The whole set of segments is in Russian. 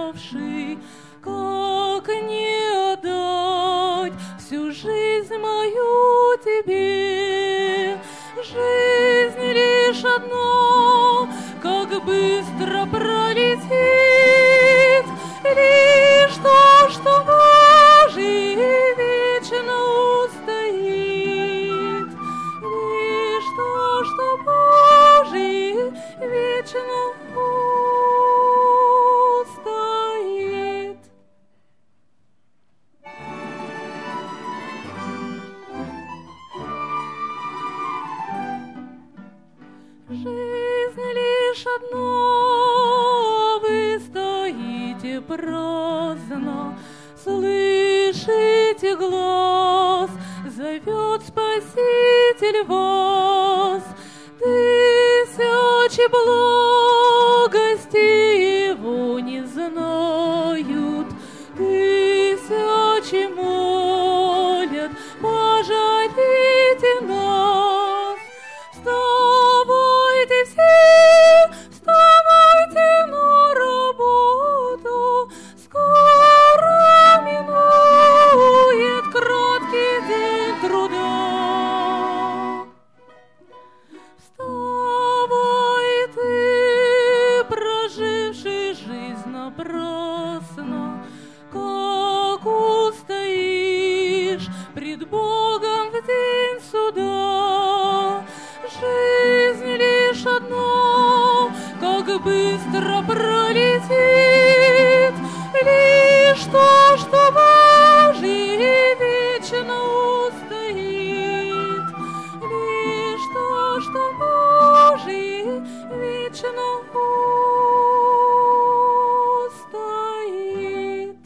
давший, как не отдать всю жизнь мою тебе? Жизнь лишь одно, как быстро пролетит, лишь то, что Божий вечно устоит, лишь то, что Божий вечно устоит. Жизнь лишь одно, вы стоите праздно, слышите глаз, зовет Спаситель вас. Тысячи благостей его не знают, тысячи молят, пожалейте нас. Вставайте все, вставайте на работу, скоро минует краткий день труда. Вставай ты, проживший жизнь напрасно, как устоишь пред Богом в день суда. Жизнь лишь одно, как быстро пролетит, лишь то, что Божий вечно устоит, лишь то, что Божий вечно устоит.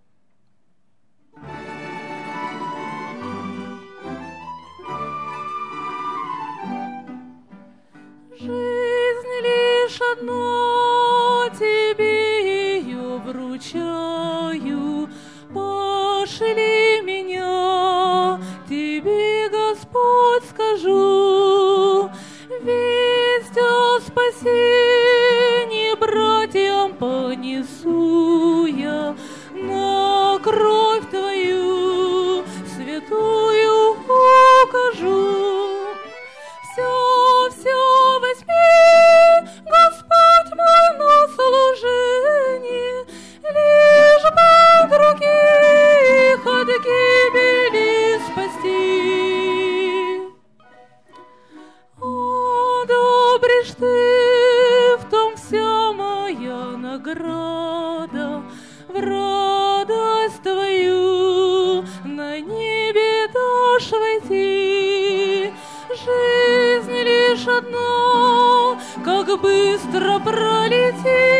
Жизнь лишь одно, тебе ее вручаю. Пошли меня, тебе, Господь, скажу. Весть о спасении братьям понесу я, на кровь твою святую укажу. Все возьми, Господь мой, на служение, лишь бы других от гибели спасти. Одобришь ты, в том вся моя награда, в радость твою на небе дашь войти. Жизнь лишь одно, как быстро пролетит,